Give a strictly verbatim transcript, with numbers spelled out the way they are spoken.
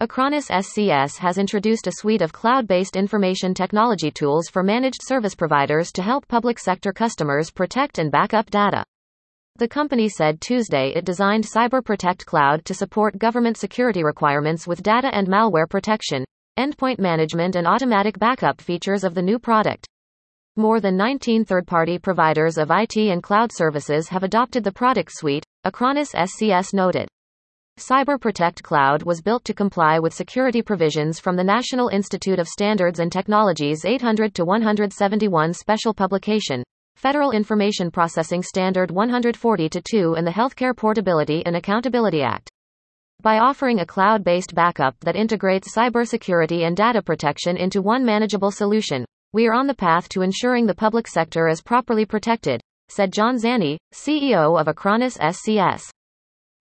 Acronis S C S has introduced a suite of cloud-based information technology tools for managed service providers to help public sector customers protect and back up data. The company said Tuesday it designed CyberProtect Cloud to support government security requirements with data and malware protection, endpoint management and automatic backup features of the new product. More than nineteen third-party providers of I T and cloud services have adopted the product suite, Acronis S C S noted. CyberProtect Cloud was built to comply with security provisions from the National Institute of Standards and Technology's eight hundred to one seventy-one Special Publication, Federal Information Processing Standard one forty to two and the Healthcare Portability and Accountability Act. By offering a cloud-based backup that integrates cybersecurity and data protection into one manageable solution, we are on the path to ensuring the public sector is properly protected, said John Zanni, C E O of Acronis S C S.